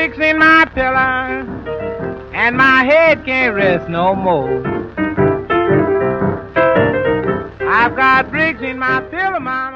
bricks in my pillow, and my head can't rest no more. I've got bricks in my pillow, mama.